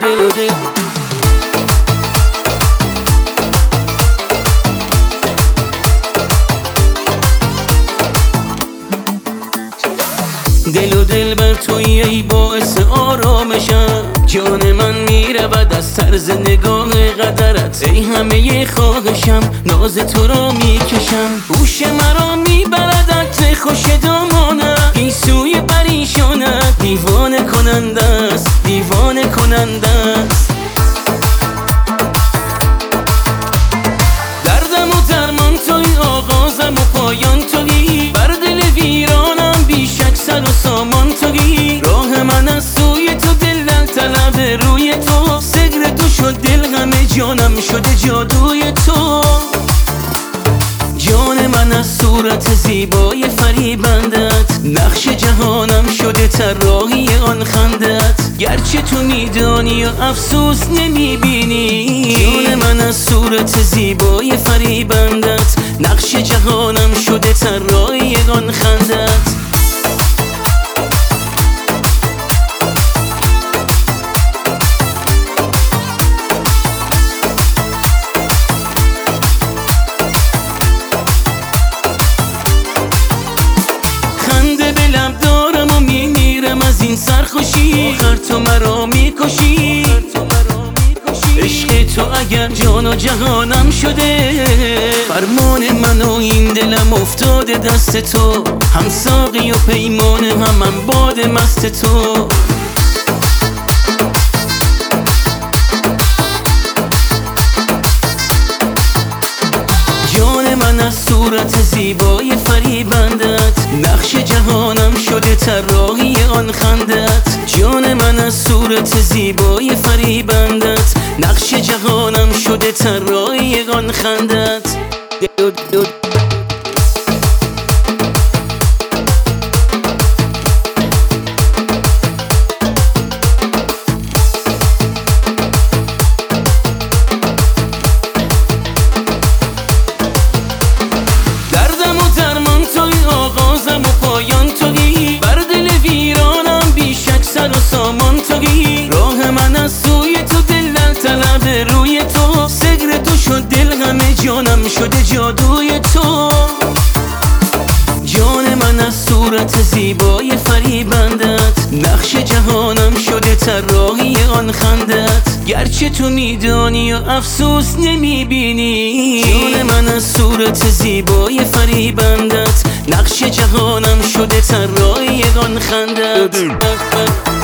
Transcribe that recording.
دل و دل بر توی ای باعث آرامشم، جان من میرود از طرز نگاه قدرت. ای همه خواهشم ناز تو را میکشم، هوش مرا میبرد عطر خوش دامانت. گیسوی پریشانت دیوانه کننده است، دیوانه کننده است. دردم و درمان توی، آغازم و پایان توی، بر دل ویرانم بیشک سر و سامان توی. راه من از سوی تو، دل در طلب روی تو، سگر تو شد دل، همه جانم شده جادوی تو. جان من از صورت زیبای فریبندت، نقش جهانم شده طراحی آن خندت. گرچه تو میدانی و افسوس نمیبینی، جان من از صورت زیبای فریبندت، نقش جهانم شده طراحی آن خندت. این سرخوشی آخر تو مرا میکشی. عشق تو اگر جان و جهانم شده، فرمان من و این دلم افتاده دست تو. هم ساقی و پیمانه هم باد مست تو. جان من از صورت زیبای فریبندت، نقش جهانم شده طراحی آن خندت. جان من از صورت زیبای فریبندت، نقش جهانم شده طراحی آن خندت. راه من از سوی تو، دل در طلب روی تو، سگر تو شد دل، همه جانم شده جادوی تو. جان من از صورت زیبای فریبندت، نقش جهانم شده طراحی آن خندت. گرچه تو میدانی و افسوس نمیبینی، جان من از صورت زیبای فریبندت، نقش جهانم شده طراحی آن خندت.